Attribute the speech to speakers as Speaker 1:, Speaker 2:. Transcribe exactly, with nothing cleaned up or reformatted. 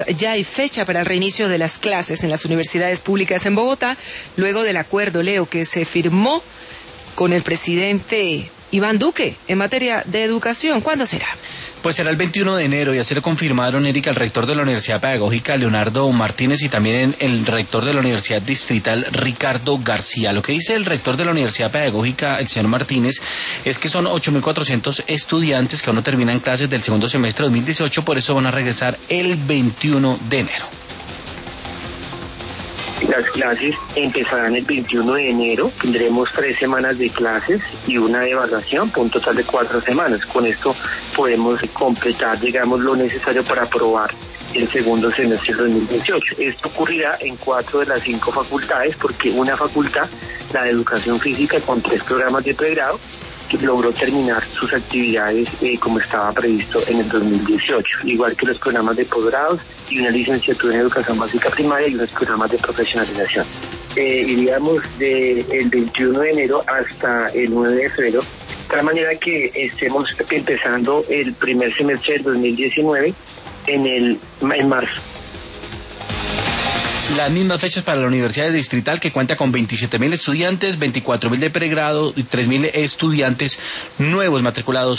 Speaker 1: Ya hay fecha para el reinicio de las clases en las universidades públicas en Bogotá, luego del acuerdo, Leo, que se firmó con el presidente Iván Duque en materia de educación. ¿Cuándo será?
Speaker 2: Pues será el veintiuno de enero y así lo confirmaron, Erika, el rector de la Universidad Pedagógica, Leonardo Martínez, y también el rector de la Universidad Distrital, Ricardo García. Lo que dice el rector de la Universidad Pedagógica, el señor Martínez, es que son ocho mil cuatrocientos estudiantes que aún no terminan clases del segundo semestre de dos mil dieciocho, por eso van a regresar el veintiuno de enero.
Speaker 3: Las clases empezarán el veintiuno de enero, tendremos tres semanas de clases y una de evaluación, por un total de cuatro semanas. Con esto podemos completar, digamos, lo necesario para aprobar el segundo semestre de dos mil dieciocho. Esto ocurrirá en cuatro de las cinco facultades, porque una facultad, la de Educación Física, con tres programas de pregrado, que logró terminar sus actividades eh, como estaba previsto en el dos mil dieciocho, igual que los programas de posgrados y una licenciatura en Educación Básica Primaria y unos programas de profesionalización. Eh, iríamos del veintiuno de enero hasta el nueve de febrero, de tal manera que estemos empezando el primer semestre del dos mil diecinueve en, el, en marzo.
Speaker 2: Las mismas fechas para la Universidad Distrital, que cuenta con veintisiete mil estudiantes, veinticuatro mil de pregrado y tres mil estudiantes nuevos matriculados